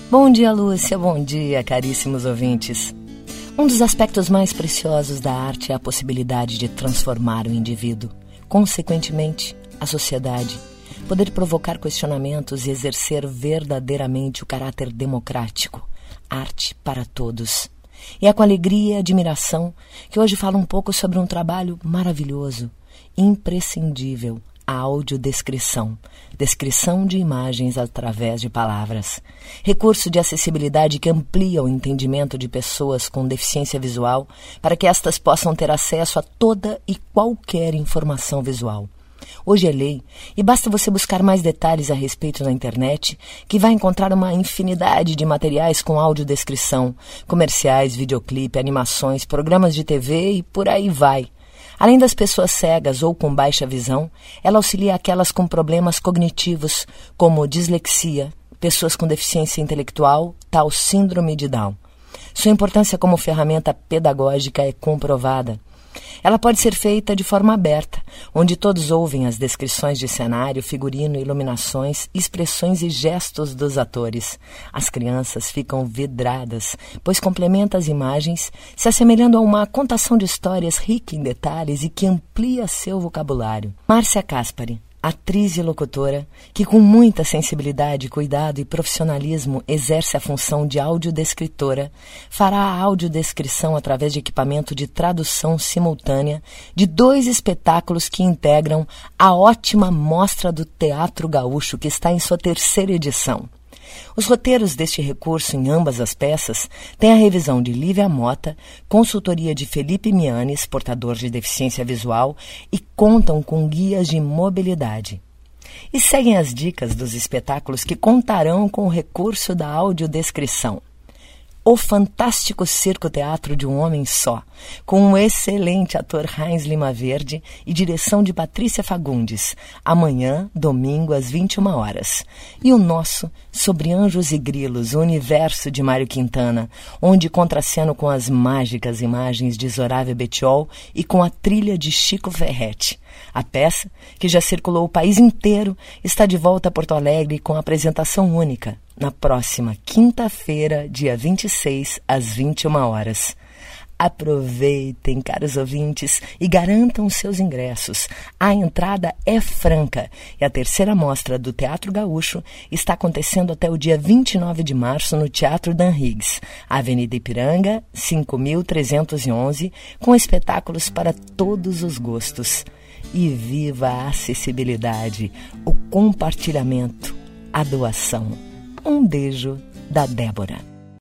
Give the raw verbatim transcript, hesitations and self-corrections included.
Bom dia, Lúcia. Bom dia, caríssimos ouvintes. Um dos aspectos mais preciosos da arte é a possibilidade de transformar o indivíduo, consequentemente, a sociedade, poder provocar questionamentos e exercer verdadeiramente o caráter democrático. Arte para todos. E é com alegria e admiração que hoje falo um pouco sobre um trabalho maravilhoso, imprescindível, a audiodescrição, descrição de imagens através de palavras. Recurso de acessibilidade que amplia o entendimento de pessoas com deficiência visual para que estas possam ter acesso a toda e qualquer informação visual. Hoje é lei e basta você buscar mais detalhes a respeito na internet que vai encontrar uma infinidade de materiais com audiodescrição, comerciais, videoclipe, animações, programas de T V e por aí vai. Além das pessoas cegas ou com baixa visão, ela auxilia aquelas com problemas cognitivos, como dislexia, pessoas com deficiência intelectual, tal síndrome de Down. Sua importância como ferramenta pedagógica é comprovada. Ela pode ser feita de forma aberta, onde todos ouvem as descrições de cenário, figurino, iluminações, expressões e gestos dos atores. As crianças ficam vidradas, pois complementa as imagens, se assemelhando a uma contação de histórias rica em detalhes e que amplia seu vocabulário. Márcia Caspari, atriz e locutora, que com muita sensibilidade, cuidado e profissionalismo exerce a função de audiodescritora, fará a audiodescrição através de equipamento de tradução simultânea de dois espetáculos que integram a ótima Mostra do Teatro Gaúcho, que está em sua terceira edição. Os roteiros deste recurso em ambas as peças têm a revisão de Lívia Mota, consultoria de Felipe Mianes, portador de deficiência visual, e contam com guias de mobilidade. E seguem as dicas dos espetáculos que contarão com o recurso da audiodescrição. O Fantástico Circo Teatro de um Homem Só, com o excelente ator Heinz Lima Verde e direção de Patrícia Fagundes, amanhã, domingo, às vinte e uma horas. E o nosso, sobre Anjos e Grilos, o universo de Mário Quintana, onde contraceno com as mágicas imagens de Zorávia Bettiol e com a trilha de Chico Ferretti. A peça, que já circulou o país inteiro, está de volta a Porto Alegre com apresentação única, na próxima quinta-feira, dia vinte e seis, às vinte e uma horas. Aproveitem, caros ouvintes, e garantam seus ingressos. A entrada é franca e a terceira mostra do Teatro Gaúcho está acontecendo até o dia vinte e nove de março no Teatro Dan Higgs, Avenida Ipiranga, cinco mil trezentos e onze, com espetáculos para todos os gostos. E viva a acessibilidade, o compartilhamento, a doação. Um beijo da Débora.